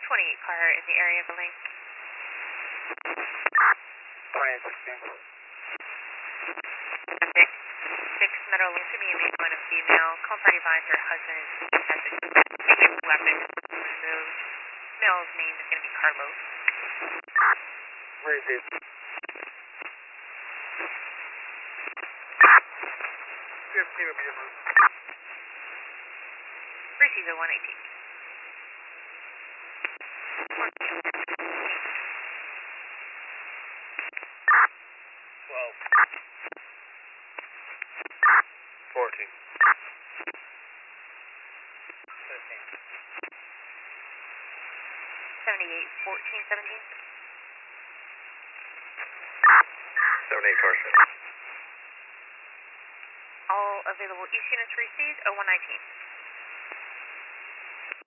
28 car in the area of the link. 2816. 6 Meadow Link to be a male and a female. Call party advisor, husband has a weapon removed. Male's name is going to be Carlos. Where is it? 15 will be removed. Receiver 118. 12. 14. 15. 78 14 17. 78 car set. All available east units received 0119.